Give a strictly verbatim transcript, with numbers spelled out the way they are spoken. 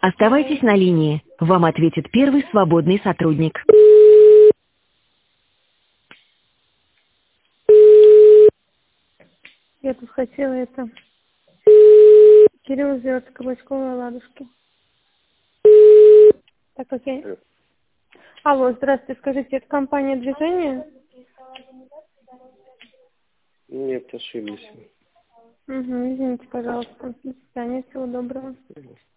Оставайтесь на линии. Вам ответит первый свободный сотрудник. Я тут хотела это. Кирилл сделать кабачковые ладушки. Так, окей. Алло, здравствуйте, скажите, это компания «Движение»? Нет, ошиблись. Угу, извините, пожалуйста. До свидания, всего доброго.